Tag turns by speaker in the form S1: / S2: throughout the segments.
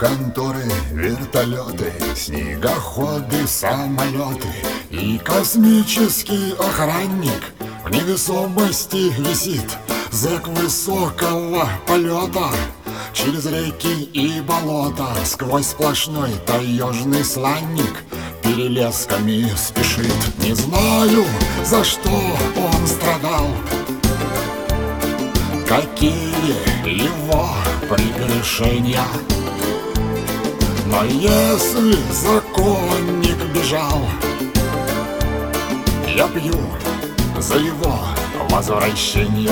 S1: конторы вертолеты, снегоходы, самолеты и космический охранник в невесомости висит. Зэк высокого полета через реки и болота, сквозь сплошной таежный сланник перелесками спешит. Не знаю, за что он страдал, какие его прегрешения, но если законник бежал, я пью за его возвращение.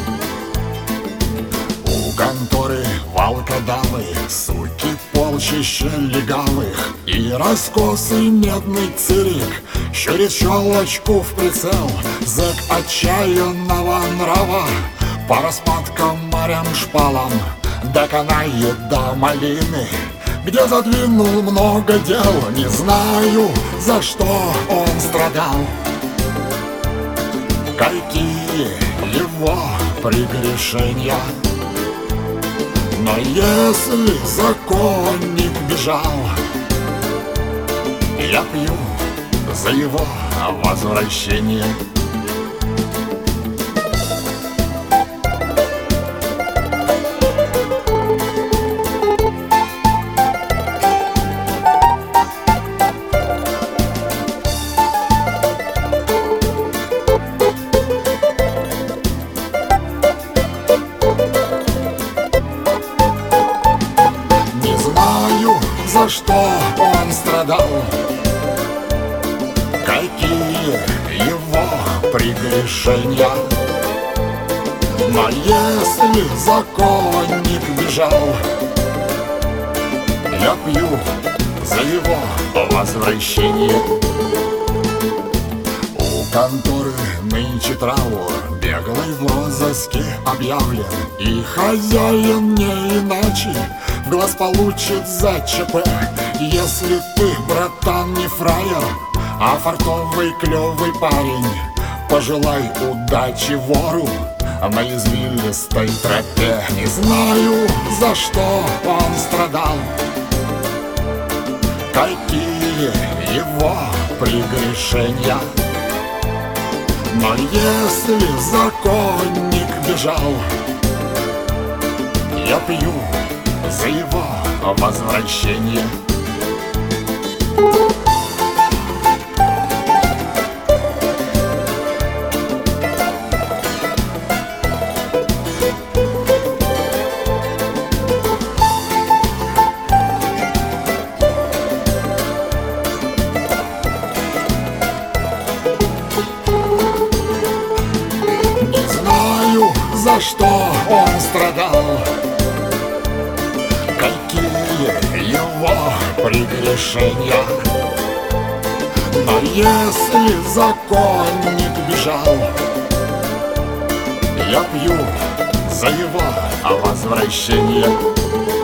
S1: У конторы волкодавы, суки полчища легавых и раскосый медный цирик щурит щелочку в прицел. Зэк отчаянного нрава по распадкам, морям, шпалам доконает до малины, где задвинул много дел. Не знаю, за что он страдал, какие его прегрешения, но если законник бежал, я пью за его возвращение. За что он страдал, какие его прегрешения, но если законник бежал, я пью за его возвращение. У конторы нынче траур беглый в розыске объявлен, и хозяин не иначе в глаз получит за ЧП. Если ты, братан, не фраер, а фартовый клевый парень, пожелай удачи вору на извилистой тропе. Не знаю, за что он страдал, какие его прегрешения, но если законник бежал, я пью за его возвращение. Не знаю, за что он страдал, какие его прегрешения, но если законник бежал, я пью за его возвращение.